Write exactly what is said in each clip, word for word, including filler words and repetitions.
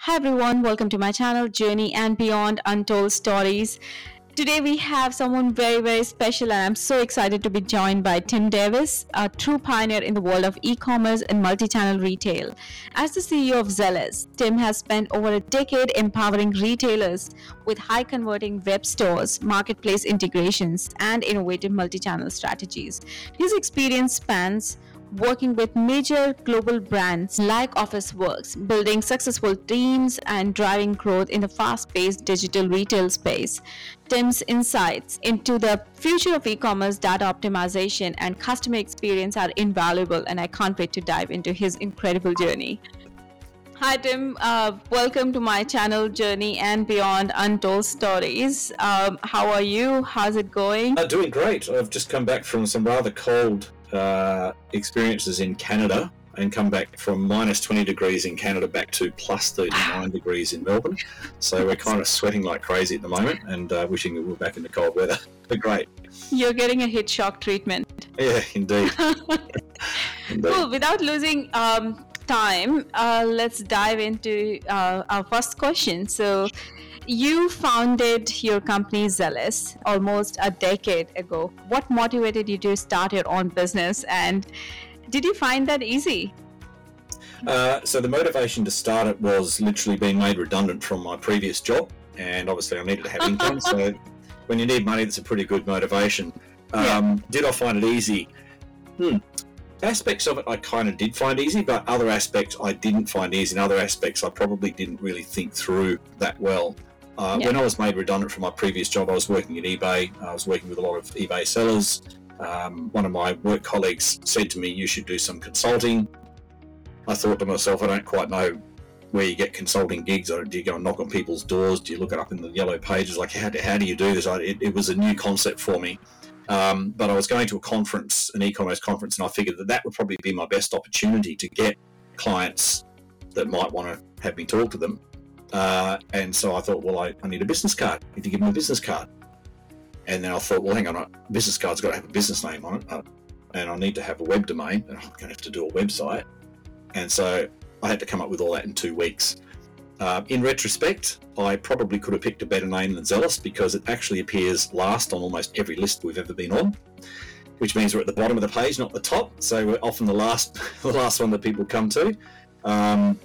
Hi everyone, welcome to my channel Journey and Beyond Untold Stories. Today we have someone very very special and I'm so excited to be joined by Tim Davis, a true pioneer in the world of e-commerce and multi-channel retail. As the C E O of Zealous, Tim has spent over a decade empowering retailers with high converting web stores, marketplace integrations and innovative multi-channel strategies. His experience spans working with major global brands like Officeworks, building successful teams, and driving growth in the fast-paced digital retail space. Tim's insights into the future of e-commerce, data optimization, and customer experience are invaluable, and I can't wait to dive into his incredible journey. Hi Tim, uh, welcome to my channel Journey and Beyond Untold Stories. Um, how are you? How's it going? Uh, doing great. I've just come back from some rather cold uh, experiences in Canada and come back from minus twenty degrees in Canada back to plus thirty-nine degrees in Melbourne. So we're kind of sweating like crazy at the moment and uh, wishing that we were back in the cold weather. But great. You're getting a heat shock treatment. Yeah, indeed. indeed. Cool. Without losing um, time, uh, let's dive into uh, our first question. So, you founded your company Zealous almost a decade ago. What motivated you to start your own business, and did you find that easy? Uh, so the motivation to start it was literally being made redundant from my previous job, and obviously I needed to have income. So when you need money, that's a pretty good motivation. Um, yeah. Did I find it easy? Hmm. Aspects of it I kind of did find easy, but other aspects I didn't find easy, and other aspects I probably didn't really think through that well. Uh, yeah. When I was made redundant from my previous job, I was working at eBay. I was working with a lot of eBay sellers. Um, one of my work colleagues said to me, you should do some consulting. I thought to myself, I don't quite know where you get consulting gigs. Or do you go and knock on people's doors? Do you look it up in the yellow pages? Like, how do, how do you do this? I, it, it was a new concept for me. Um, but I was going to a conference, an e-commerce conference, and I figured that that would probably be my best opportunity to get clients that might want to have me talk to them. Uh, and so I thought, well, I, I need a business card. If you give me a business card. And then I thought, well, hang on, a business card's got to have a business name on it. Uh, and I need to have a web domain. And I'm going to have to do a website. And so I had to come up with all that in two weeks. Uh, in retrospect, I probably could have picked a better name than Zealous because it actually appears last on almost every list we've ever been on, which means we're at the bottom of the page, not the top. So we're often the last, the last one that people come to. Um,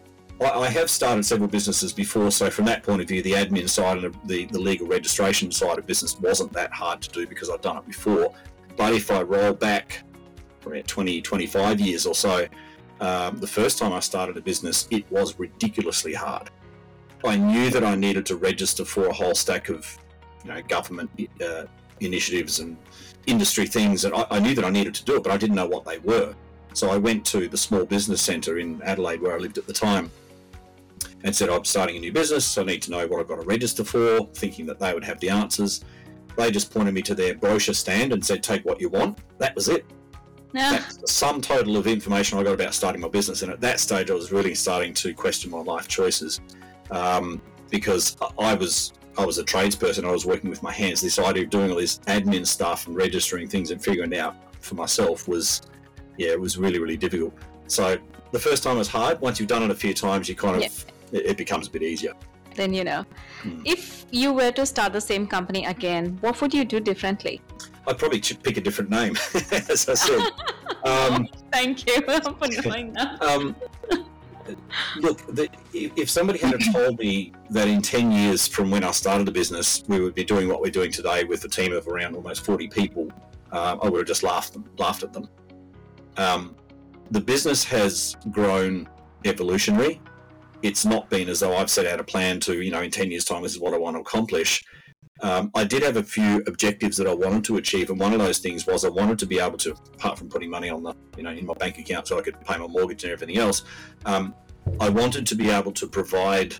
I have started several businesses before, so from that point of view, the admin side and the, the legal registration side of business wasn't that hard to do because I've done it before. But if I roll back about twenty, twenty-five years or so, um, the first time I started a business, it was ridiculously hard. I knew that I needed to register for a whole stack of, you know, government uh, initiatives and industry things, and I, I knew that I needed to do it, but I didn't know what they were. So I went to the Small Business Centre in Adelaide, where I lived at the time, and said, I'm starting a new business, so I need to know what I've got to register for, thinking that they would have the answers. They just pointed me to their brochure stand and said, take what you want. That was it. No. That's the sum total of information I got about starting my business. And at that stage, I was really starting to question my life choices um, because I was I was a tradesperson. I was working with my hands. This idea of doing all this admin stuff and registering things and figuring it out for myself was, yeah, it was really, really difficult. So the first time was hard. Once you've done it a few times, you kind of... Yeah. it becomes a bit easier. Then, you know, hmm. if you were to start the same company again, what would you do differently? I'd probably pick a different name, as I said. um, Thank you for knowing that. Um, look, the, if somebody had told me that in ten years from when I started the business, we would be doing what we're doing today with a team of around almost forty people, uh, I would have just laughed, them, laughed at them. Um, the business has grown evolutionary. It's not been as though I've set out a plan to, you know, in ten years' time, this is what I want to accomplish. Um, I did have a few objectives that I wanted to achieve, and one of those things was I wanted to be able to, apart from putting money on the, you know, in my bank account so I could pay my mortgage and everything else, um, I wanted to be able to provide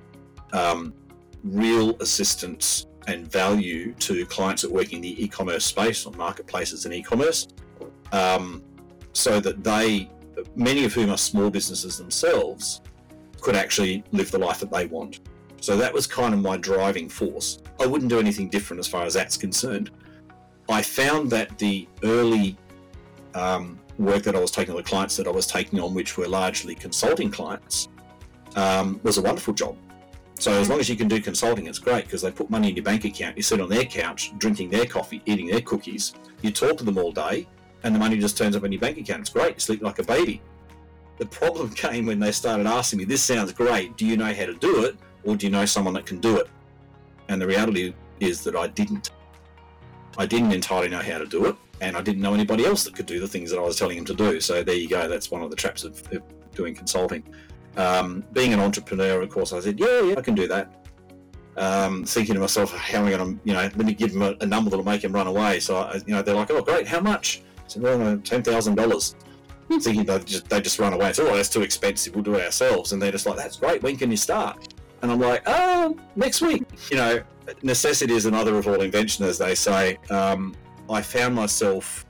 um, real assistance and value to clients that work in the e-commerce space, on marketplaces and e-commerce, um, so that they, many of whom are small businesses themselves, could actually live the life that they want. So that was kind of my driving force. I wouldn't do anything different as far as that's concerned. I found that the early um, work that I was taking on, the clients that I was taking on, which were largely consulting clients, um, was a wonderful job. So as long as you can do consulting, it's great because they put money in your bank account, you sit on their couch, drinking their coffee, eating their cookies, you talk to them all day, and the money just turns up in your bank account. It's great, you sleep like a baby. The problem came when they started asking me, this sounds great, do you know how to do it, or do you know someone that can do it? And the reality is that I didn't. I didn't entirely know how to do it, and I didn't know anybody else that could do the things that I was telling them to do. So there you go, that's one of the traps of, of doing consulting. Um, being an entrepreneur, of course, I said, yeah, yeah, I can do that. Um, thinking to myself, how am I going to, you know, let me give them a, a number that'll make them run away. So, I, you know, they're like, oh, great, how much? I said, well, ten thousand dollars. Thinking they just, they just run away. I said, oh, that's too expensive, we'll do it ourselves. And they're just like, that's great, when can you start? And I'm like, oh, next week. You know, necessity is another of all invention, as they say. Um, I found myself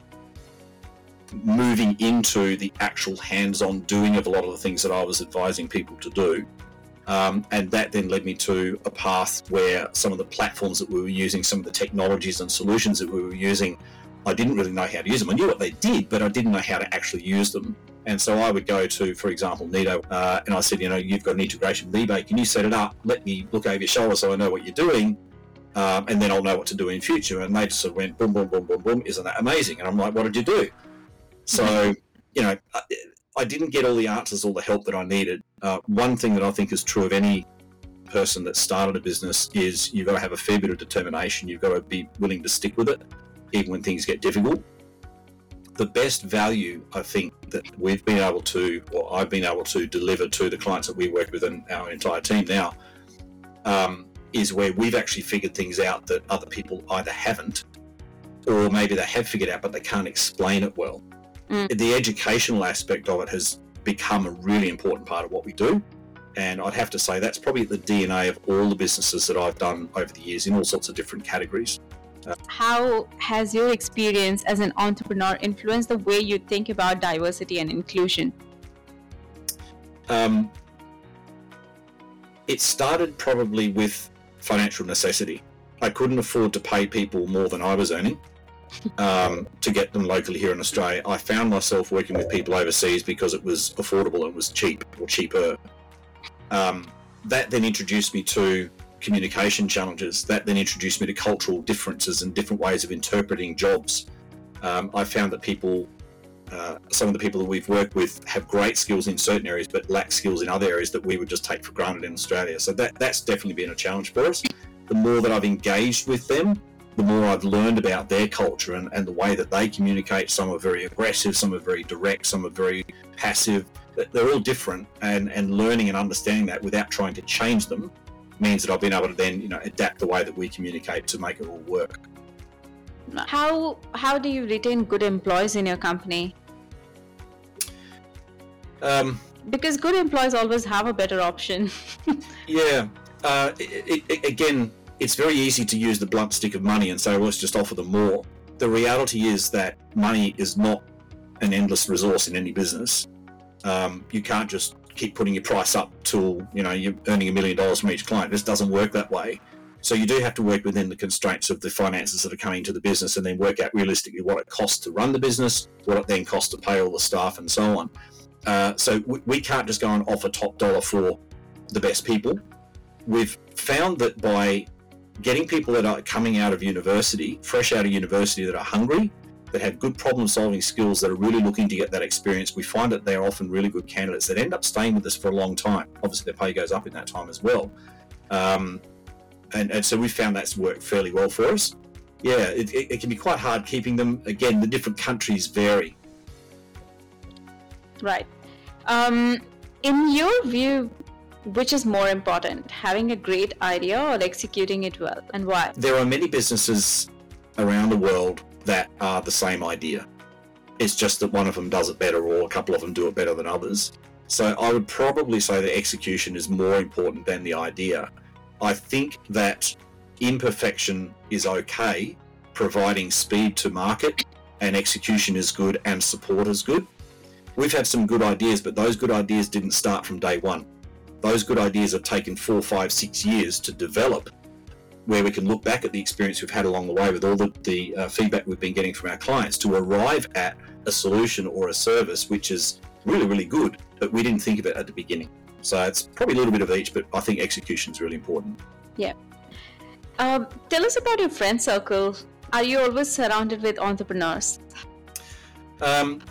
moving into the actual hands-on doing of a lot of the things that I was advising people to do. Um, and that then led me to a path where some of the platforms that we were using, some of the technologies and solutions that we were using, I didn't really know how to use them. I knew what they did, but I didn't know how to actually use them. And so I would go to, for example, Nido, uh, and I said, you know, you've got an integration with eBay. Can you set it up? Let me look over your shoulder so I know what you're doing, um, and then I'll know what to do in future. And they just sort of went, boom, boom, boom, boom, boom. Isn't that amazing? And I'm like, what did you do? So, you know, I, I didn't get all the answers, all the help that I needed. Uh, one thing that I think is true of any person that started a business is you've got to have a fair bit of determination. You've got to be willing to stick with it, even when things get difficult. The best value, I think, that we've been able to, or I've been able to deliver to the clients that we work with and our entire team now, um, is where we've actually figured things out that other people either haven't, or maybe they have figured out, but they can't explain it well. Mm. The educational aspect of it has become a really important part of what we do. And I'd have to say that's probably the D N A of all the businesses that I've done over the years in all sorts of different categories. Uh, How has your experience as an entrepreneur influenced the way you think about diversity and inclusion? Um, it started probably with financial necessity. I couldn't afford to pay people more than I was earning um, to get them locally here in Australia. I found myself working with people overseas because it was affordable and was cheap or cheaper. Um, that then introduced me to communication challenges. That then introduced me to cultural differences and different ways of interpreting jobs. Um, I found that people, uh, some of the people that we've worked with have great skills in certain areas but lack skills in other areas that we would just take for granted in Australia. So that, that's definitely been a challenge for us. The more that I've engaged with them, the more I've learned about their culture and, and the way that they communicate. Some are very aggressive, some are very direct, some are very passive. They're all different, and, and learning and understanding that without trying to change them means that I've been able to then, you know, adapt the way that we communicate to make it all work. How how do you retain good employees in your company? Um, because good employees always have a better option. yeah. Uh, it, it, again, it's very easy to use the blunt stick of money and say, well, let's just offer them more. The reality is that money is not an endless resource in any business. Um, you can't just keep putting your price up till, you know, you're earning a million dollars from each client. This doesn't work that way. So you do have to work within the constraints of the finances that are coming to the business and then work out realistically what it costs to run the business, what it then costs to pay all the staff and so on. Uh, so we, we can't just go and offer top dollar for the best people. We've found that by getting people that are coming out of university, fresh out of university, that are hungry, that have good problem-solving skills, that are really looking to get that experience, we find that they're often really good candidates that end up staying with us for a long time. Obviously, their pay goes up in that time as well. Um, and, and so we found that's worked fairly well for us. Yeah, it, it, it can be quite hard keeping them. Again, the different countries vary. Right. Um, in your view, which is more important, having a great idea or executing it well, and why? There are many businesses around the world that are the same idea. It's just that one of them does it better, or a couple of them do it better than others. So I would probably say that execution is more important than the idea. I think that imperfection is okay, providing speed to market, and execution is good and support is good. We've had some good ideas, but those good ideas didn't start from day one. Those good ideas have taken four, five, six years to develop, where we can look back at the experience we've had along the way with all the, the uh, feedback we've been getting from our clients to arrive at a solution or a service which is really, really good, but we didn't think of it at the beginning. So it's probably a little bit of each, but I think execution is really important. Yeah. Um, tell us about your friend circle. Are you always surrounded with entrepreneurs? Um,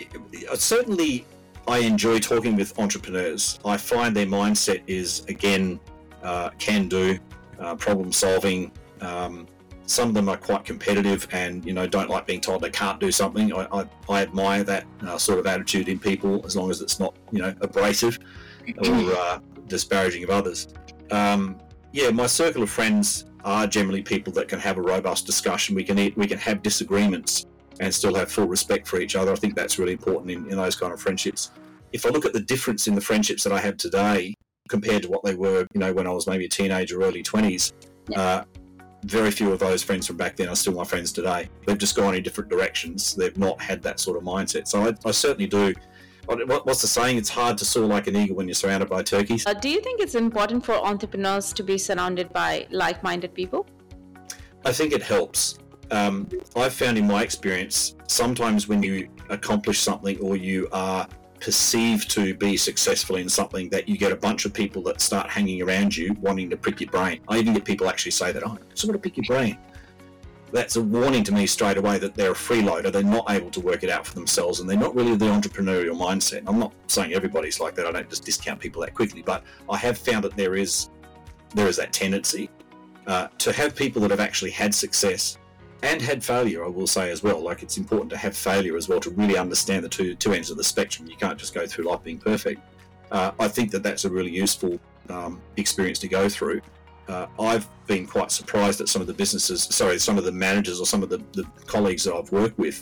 certainly, I enjoy talking with entrepreneurs. I find their mindset is, again, uh, can do, uh, problem solving. Um, some of them are quite competitive and, you know, don't like being told they can't do something. I, I, I admire that uh, sort of attitude in people, as long as it's not, you know, abrasive or uh, disparaging of others. Um, yeah, my circle of friends are generally people that can have a robust discussion. We can eat, we can have disagreements and still have full respect for each other. I think that's really important in, in those kind of friendships. If I look at the difference in the friendships that I have today compared to what they were, you know, when I was maybe a teenager, early twenties, yeah. uh, very few of those friends from back then are still my friends today. They've just gone in different directions. They've not had that sort of mindset. So I, I certainly do. What, what's the saying? It's hard to soar like an eagle when you're surrounded by turkeys. Uh, do you think it's important for entrepreneurs to be surrounded by like-minded people? I think it helps. Um, I've found in my experience, sometimes when you accomplish something or you are perceived to be successful in something, that you get a bunch of people that start hanging around you wanting to prick your brain. I even get people actually say that, oh, I just want to pick your brain. That's a warning to me straight away that they're a freeloader. They're not able to work it out for themselves and they're not really the entrepreneurial mindset. I'm not saying everybody's like that. I don't just discount people that quickly, but I have found that there is there is that tendency uh, to have people that have actually had success and had failure, I will say as well. Like, it's important to have failure as well to really understand the two two ends of the spectrum. You can't just go through life being perfect. Uh, I think that that's a really useful um, experience to go through. Uh, I've been quite surprised at some of the businesses, sorry, some of the managers or some of the, the colleagues that I've worked with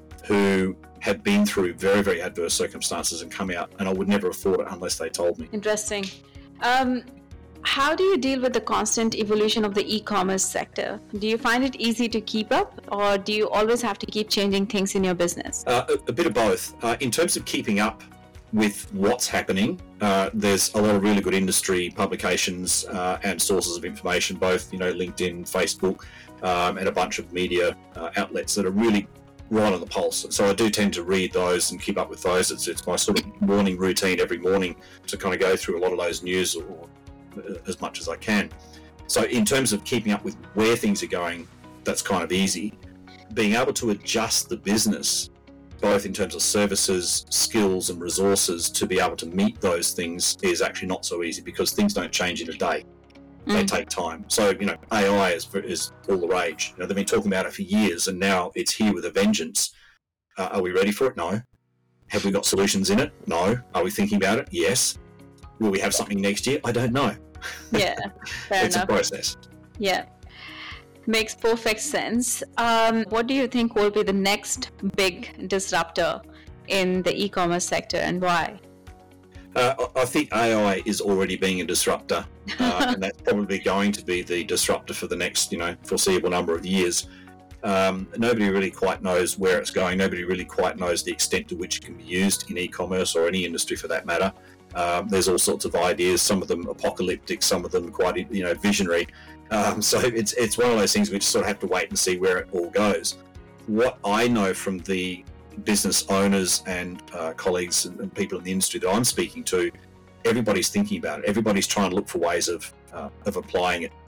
who have been through very, very adverse circumstances and come out, and I would never have thought it unless they told me. Interesting. Um, how do you deal with the constant evolution of the e-commerce sector? Do you find it easy to keep up, or do you always have to keep changing things in your business? Uh, a, a bit of both. Uh, in terms of keeping up with what's happening, uh, there's a lot of really good industry publications uh, and sources of information, both, you know, LinkedIn, Facebook, um, and a bunch of media uh, outlets that are really right on the pulse. So I do tend to read those and keep up with those. It's, it's my sort of morning routine every morning to kind of go through a lot of those news, or, or as much as I can. So in terms of keeping up with where things are going, that's kind of easy. Being able to adjust the business, both in terms of services, skills and resources, to be able to meet those things is actually not so easy, because things don't change in a day. Mm. They take time. So, you know, A I is, is all the rage. You know, they've been talking about it for years and now it's here with a vengeance. Uh, are we ready for it? No. Have we got solutions in it? No. Are we thinking about it? Yes. Will we have something next year? I don't know. Yeah, fair it's enough. a process. Yeah. Makes perfect sense. Um, what do you think will be the next big disruptor in the e-commerce sector, and why? Uh, I think A I is already being a disruptor, uh, and that's probably going to be the disruptor for the next, you know, foreseeable number of years. Um, nobody really quite knows where it's going. Nobody really quite knows the extent to which it can be used in e-commerce or any industry for that matter. Um, there's all sorts of ideas, some of them apocalyptic, some of them quite, you know, visionary. Um, so it's it's one of those things we just sort of have to wait and see where it all goes. What I know from the business owners and uh, colleagues and, and people in the industry that I'm speaking to, everybody's thinking about it. Everybody's trying to look for ways of uh, of applying it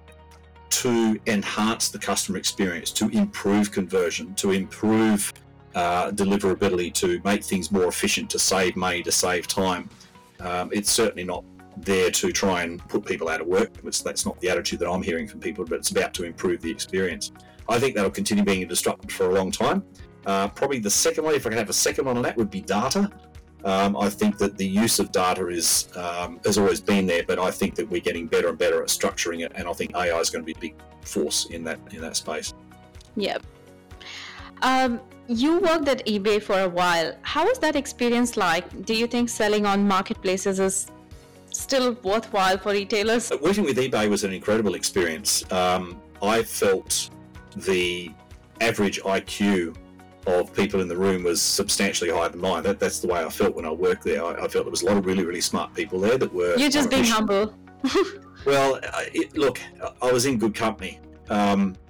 to enhance the customer experience, to improve conversion, to improve uh, deliverability, to make things more efficient, to save money, to save time. Um, it's certainly not there to try and put people out of work. It's, that's not the attitude that I'm hearing from people, but it's about to improve the experience. I think that'll continue being a disruptor for a long time. Uh, probably the second one, if I can have a second one on that, would be data. Um, I think that the use of data is um, has always been there, but I think that we're getting better and better at structuring it, and I think A I is going to be a big force in that in that space. Yep. Um, you worked at eBay for a while. How was that experience like? Do you think selling on marketplaces is still worthwhile for retailers? Working with eBay was an incredible experience. Um, I felt the average I Q of people in the room was substantially higher than mine. That, that's the way I felt when I worked there. I, I felt there was a lot of really, really smart people there that were... You're just being humble. Well, it, look, I was in good company. Um,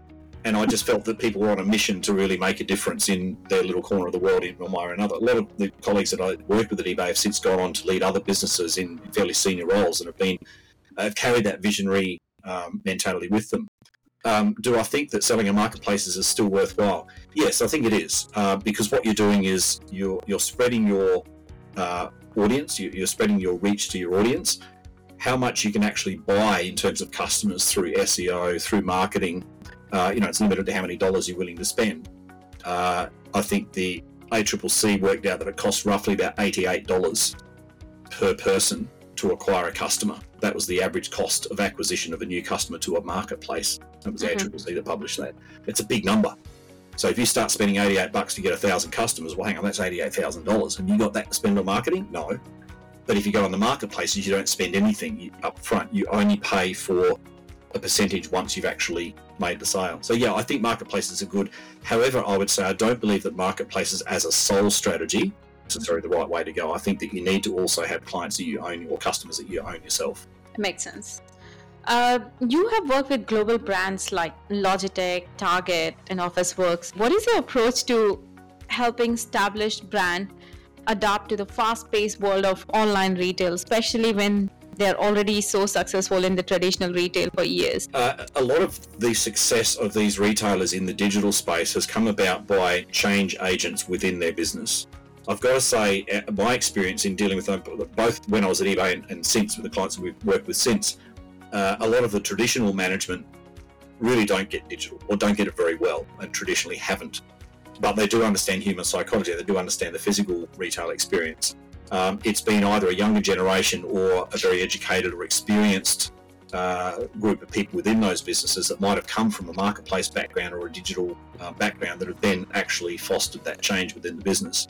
And I just felt that people were on a mission to really make a difference in their little corner of the world in one way or another. A lot of the colleagues that I worked with at eBay have since gone on to lead other businesses in fairly senior roles and have been have carried that visionary um, mentality with them. Um, do I think that selling in marketplaces is still worthwhile? Yes, I think it is, uh, because what you're doing is you're you're spreading your uh, audience, you're spreading your reach to your audience. How much you can actually buy in terms of customers through S E O, through marketing. Uh, you know, it's limited to how many dollars you're willing to spend. Uh, I think the A C C C worked out that it costs roughly about eighty-eight dollars per person to acquire a customer. That was the average cost of acquisition of a new customer to a marketplace. That was the mm-hmm. A C C C that published that. It's a big number. So if you start spending eighty-eight bucks to get a thousand customers, well, hang on, that's eighty-eight thousand dollars. Have you got that to spend on marketing? No. But if you go on the marketplaces, you don't spend anything up front. You only pay for a percentage once you've actually made the sale. So yeah, I think marketplaces are good. However, I would say I don't believe that marketplaces as a sole strategy is necessarily the right way to go. I think that you need to also have clients that you own or customers that you own yourself. It makes sense. Uh, you have worked with global brands like Logitech, Target, and Officeworks. What is your approach to helping established brand adapt to the fast-paced world of online retail, especially when they're already so successful in the traditional retail for years? Uh, a lot of the success of these retailers in the digital space has come about by change agents within their business. I've got to say, my experience in dealing with them, both when I was at eBay and, and since with the clients that we've worked with since, uh, a lot of the traditional management really don't get digital or don't get it very well and traditionally haven't. But they do understand human psychology, they do understand the physical retail experience. Um, it's been either a younger generation or a very educated or experienced uh, group of people within those businesses that might have come from a marketplace background or a digital uh, background that have then actually fostered that change within the business.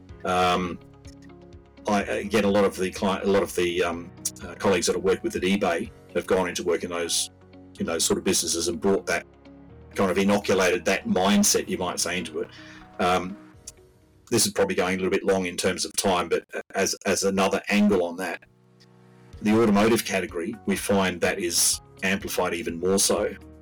Um, I, again, a lot of the client, a lot of the um, uh, colleagues that I work with at eBay have gone into work in those in those sort of businesses and brought that kind of inoculated that mindset, you might say, into it. Um, This is probably going a little bit long in terms of time, but as as another angle on that, the automotive category, we find that is amplified even more so.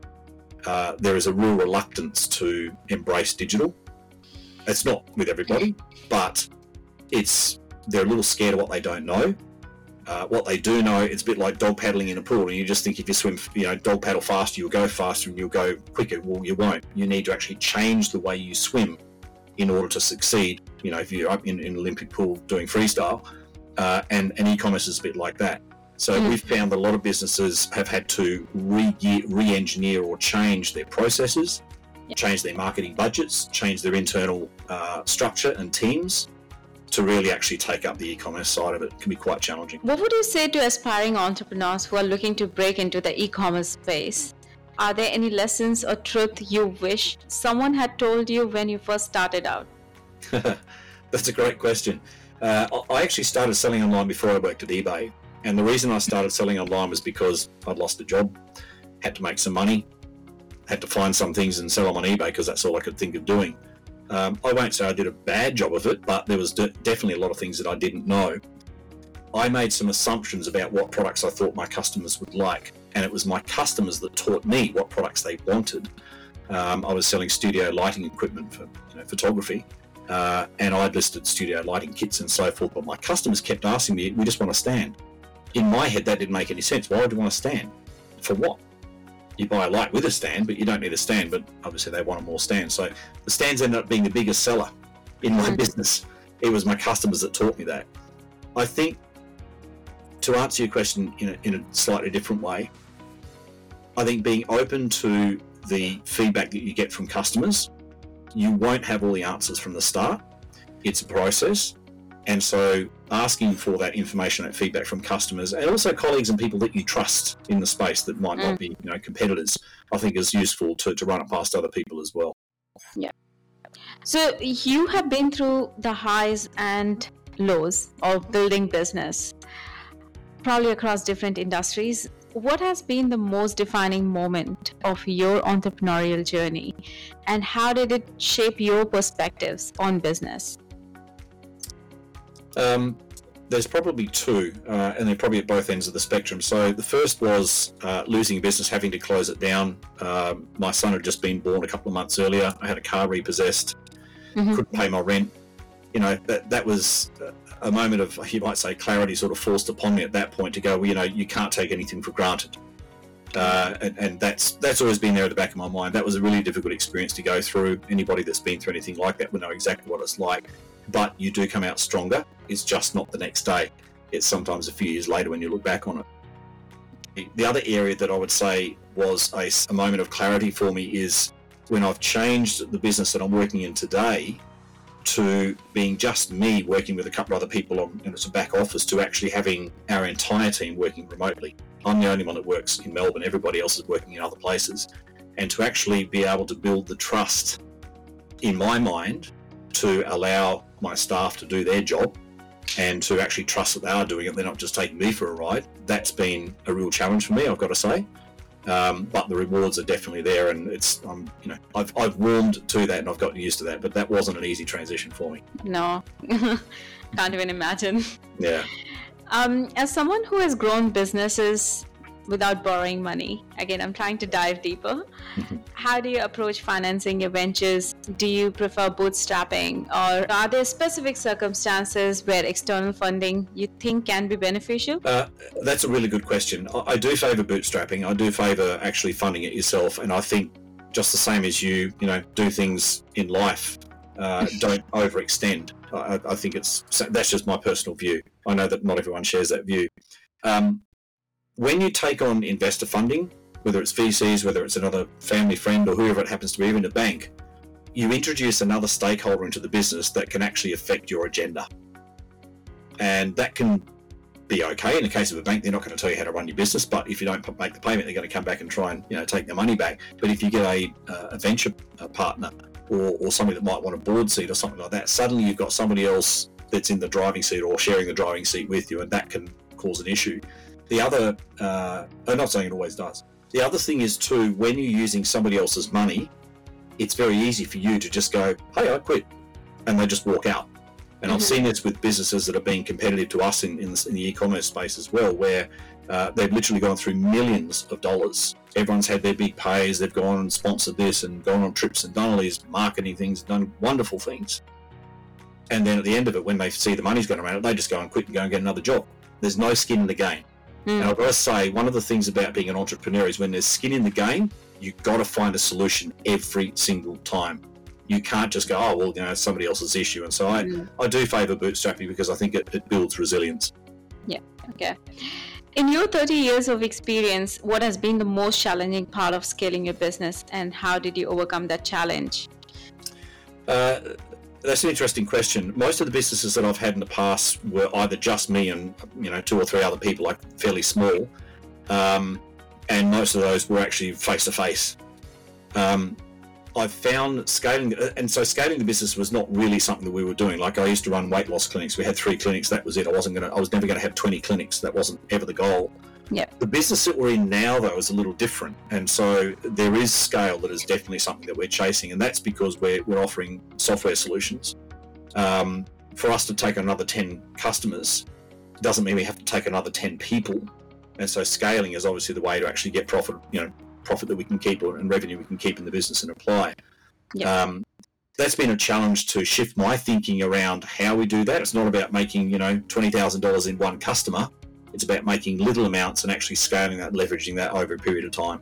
Uh, there is a real reluctance to embrace digital. It's not with everybody, but it's they're a little scared of what they don't know. Uh, what they do know, it's a bit like dog paddling in a pool, and you just think if you swim, you know, dog paddle faster, you'll go faster and you'll go quicker. Well, you won't. You need to actually change the way you swim in order to succeed. You know, if you're up in, in an Olympic pool doing freestyle, uh, and, and e-commerce is a bit like that. So mm. we've found that a lot of businesses have had to re- re-engineer or change their processes, yep. change their marketing budgets, change their internal uh, structure and teams to really actually take up the e-commerce side of it. It can be quite challenging. What would you say to aspiring entrepreneurs who are looking to break into the e-commerce space? Are there any lessons or truth you wish someone had told you when you first started out? That's a great question. Uh, I actually started selling online before I worked at eBay. And the reason I started selling online was because I'd lost a job, had to make some money, had to find some things and sell them on eBay because that's all I could think of doing. Um, I won't say I did a bad job of it, but there was de- definitely a lot of things that I didn't know. I made some assumptions about what products I thought my customers would like. And it was my customers that taught me what products they wanted. Um, I was selling studio lighting equipment for you know, photography, uh, and I'd listed studio lighting kits and so forth, but my customers kept asking me, we just want a stand. In my head, that didn't make any sense. Why would you want a stand? For what? You buy a light with a stand, but you don't need a stand, but obviously they wanted more stands. So the stands ended up being the biggest seller in my business. It was my customers that taught me that. I think, to answer your question in a, in a slightly different way, I think being open to the feedback that you get from customers, you won't have all the answers from the start. It's a process. And so asking for that information, that feedback from customers, and also colleagues and people that you trust in the space that might mm. not be, you know, competitors, I think is useful to, to run it past other people as well. Yeah. So you have been through the highs and lows of building business, probably across different industries. What has been the most defining moment of your entrepreneurial journey, and how did it shape your perspectives on business? Um, there's probably two, uh, and they're probably at both ends of the spectrum. So the first was uh, losing a business, having to close it down. Uh, my son had just been born a couple of months earlier. I had a car repossessed, mm-hmm. couldn't pay my rent. You know, that that was a moment of, you might say, clarity sort of forced upon me at that point to go, well, you know, you can't take anything for granted. Uh, and, and that's that's always been there at the back of my mind. That was a really difficult experience to go through. Anybody that's been through anything like that will know exactly what it's like. But you do come out stronger. It's just not the next day. It's sometimes a few years later when you look back on it. The other area that I would say was a, a moment of clarity for me is when I've changed the business that I'm working in today to being just me working with a couple of other people on, and it's a back office, to actually having our entire team working remotely. I'm the only one that works in Melbourne. Everybody else is working in other places. And to actually be able to build the trust in my mind to allow my staff to do their job and to actually trust that they are doing it, they're not just taking me for a ride, that's been a real challenge for me, I've got to say. Um, but the rewards are definitely there, and it's um, you know I've I've warmed to that and I've gotten used to that. But that wasn't an easy transition for me. No, can't even imagine. Yeah. Um, as someone who has grown businesses without borrowing money, again, I'm trying to dive deeper. How do you approach financing your ventures? Do you prefer bootstrapping, or are there specific circumstances where external funding you think can be beneficial? Uh, that's a really good question. I, I do favour bootstrapping. I do favour actually funding it yourself, and I think just the same as you, you know, do things in life. Uh, don't overextend. I, I think it's that's just my personal view. I know that not everyone shares that view. Um, when you take on investor funding, whether it's V Cs, whether it's another family friend or whoever it happens to be, even a bank, you introduce another stakeholder into the business that can actually affect your agenda. And that can be okay. In the case of a bank, they're not going to tell you how to run your business, but if you don't make the payment, they're going to come back and try and, you know, take their money back. But if you get a, a venture partner or, or somebody that might want a board seat or something like that, suddenly you've got somebody else that's in the driving seat or sharing the driving seat with you, and that can cause an issue. The other, uh, I'm not saying it always does. The other thing is too, when you're using somebody else's money, it's very easy for you to just go, hey, I quit, and they just walk out. And mm-hmm. I've seen this with businesses that are being competitive to us in, in, the, in the e-commerce space as well, where uh, they've literally gone through millions of dollars. Everyone's had their big pays, they've gone and sponsored this and gone on trips and done all these marketing things, done wonderful things. And then at the end of it, when they see the money's going around it, they just go and quit and go and get another job. There's no skin in the game. Mm. And I've got to say, one of the things about being an entrepreneur is when there's skin in the game, you've got to find a solution every single time. You can't just go, oh, well, you know, it's somebody else's issue. And so I, mm. I do favour bootstrapping because I think it, it builds resilience. Yeah, okay. In your thirty years of experience, what has been the most challenging part of scaling your business, and how did you overcome that challenge? Uh, That's an interesting question. Most of the businesses that I've had in the past were either just me and, you know, two or three other people, like fairly small, um, and most of those were actually face to face. I've found scaling, and so scaling the business was not really something that we were doing. Like I used to run weight loss clinics. We had three clinics. That was it. I wasn't gonna. I was never going to have twenty clinics. That wasn't ever the goal. Yeah. The business that we're in now, though, is a little different, and so there is scale that is definitely something that we're chasing, and that's because we're we're offering software solutions. Um, for us to take another ten customers doesn't mean we have to take another ten people, and so scaling is obviously the way to actually get profit. You know, profit that we can keep and revenue we can keep in the business and apply. Yeah. Um, that's been a challenge to shift my thinking around how we do that. It's not about making, you know, twenty thousand dollars in one customer. It's about making little amounts and actually scaling that, leveraging that over a period of time.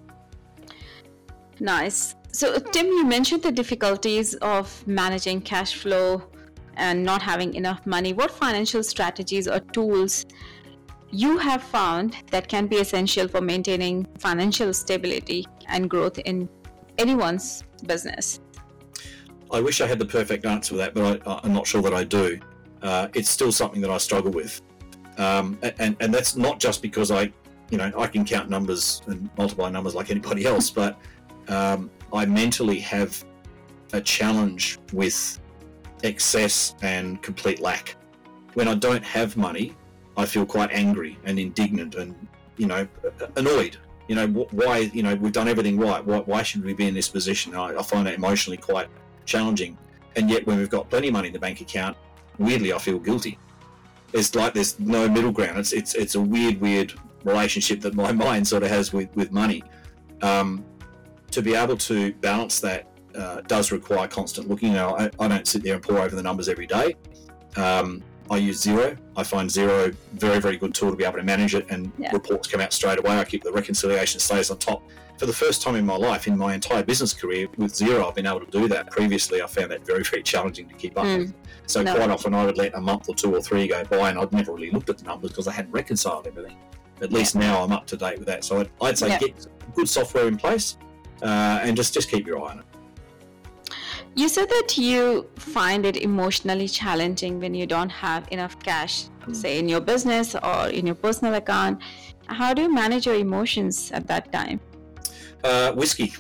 Nice. So, Tim, you mentioned the difficulties of managing cash flow and not having enough money. What financial strategies or tools you have found that can be essential for maintaining financial stability and growth in anyone's business? I wish I had the perfect answer for that, but I, I'm not sure that I do. Uh, it's still something that I struggle with. Um, and, and that's not just because I, you know, I can count numbers and multiply numbers like anybody else, but um, I mentally have a challenge with excess and complete lack. When I don't have money, I feel quite angry and indignant and, you know, annoyed. You know, why, you know, we've done everything right. Why, why should we be in this position? I, I find that emotionally quite challenging. And yet when we've got plenty of money in the bank account, weirdly, I feel guilty. It's like there's no middle ground. It's it's it's a weird, weird relationship that my mind sort of has with with money. Um, to be able to balance that uh, does require constant looking. You know, I, I don't sit there and pore over the numbers every day. Um, I use Xero. I find Xero very, very good tool to be able to manage it, and yeah. reports come out straight away. I keep the reconciliation stays on top. For the first time in my life, in my entire business career, with Xero, I've been able to do that. Previously, I found that very, very challenging to keep up mm. with. So no. quite often I would let a month or two or three go by, and I'd never really looked at the numbers because I hadn't reconciled everything. At least yeah. now I'm up to date with that. So I'd, I'd say yeah. get good software in place uh, and just, just keep your eye on it. You said that you find it emotionally challenging when you don't have enough cash, mm. say in your business or in your personal account. How do you manage your emotions at that time? Uh, whiskey.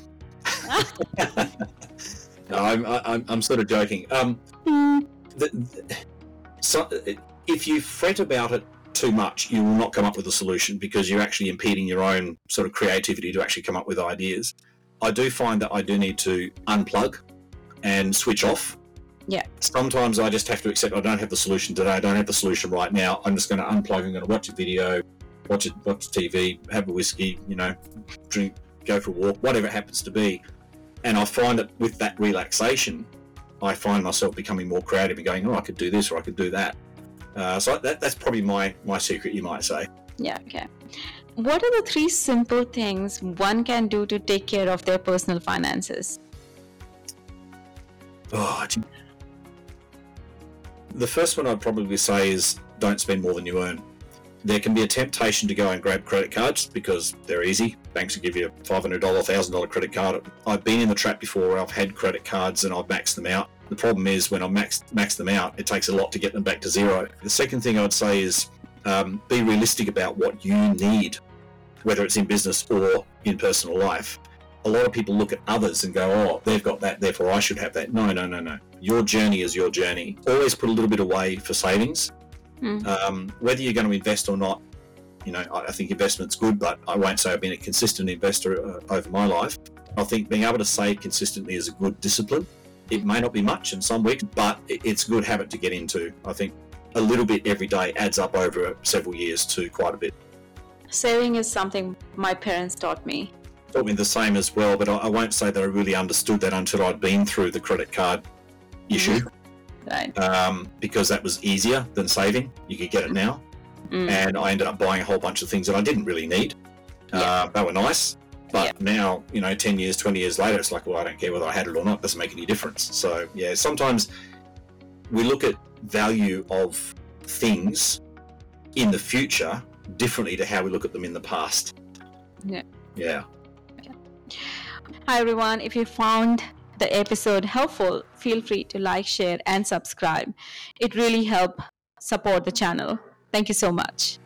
no, I'm, I'm, I'm sort of joking. Um, mm. the, the, so if you fret about it too much, you will not come up with a solution because you're actually impeding your own sort of creativity to actually come up with ideas. I do find that I do need to unplug and switch off. Yeah. Sometimes I just have to accept I don't have the solution today. I don't have the solution right now. I'm just going to unplug. I'm going to watch a video, watch it, watch T V, have a whiskey, you know, drink, go for a walk, whatever it happens to be. And I find that with that relaxation, I find myself becoming more creative and going, oh, I could do this or I could do that. Uh, so that, that's probably my, my secret, you might say. Yeah, okay. What are the three simple things one can do to take care of their personal finances? Oh, the first one I'd probably say is don't spend more than you earn. There can be a temptation to go and grab credit cards because they're easy. Banks will give you a five hundred dollars, one thousand dollars credit card. I've been in the trap before where I've had credit cards and I've maxed them out. The problem is when I max, max them out, it takes a lot to get them back to zero. The second thing I'd say is um, be realistic about what you need, whether it's in business or in personal life. A lot of people look at others and go, oh, they've got that, therefore I should have that. No, no, no, no. Your journey is your journey. Always put a little bit away for savings. Mm. Um, whether you're going to invest or not, you know, I, I think investment's good, but I won't say I've been a consistent investor uh, over my life. I think being able to save consistently is a good discipline. It may not be much in some weeks, but it, it's a good habit to get into. I think a little bit every day adds up over several years to quite a bit. Saving is something my parents taught me. Taught me the same as well, but I, I won't say that I really understood that until I'd been through the credit card issue. Right. Um, because that was easier than saving. You could get it now. Mm. And I ended up buying a whole bunch of things that I didn't really need. Yeah. Uh, they were nice. But yeah. now, you know, ten years, twenty years later, it's like, well, I don't care whether I had it or not. It doesn't make any difference. So, yeah, sometimes we look at value of things in the future differently to how we look at them in the past. Yeah. Yeah. Okay. Hi, everyone. If you found the episode helpful, feel free to like, share, and subscribe. It really helps support the channel. Thank you so much.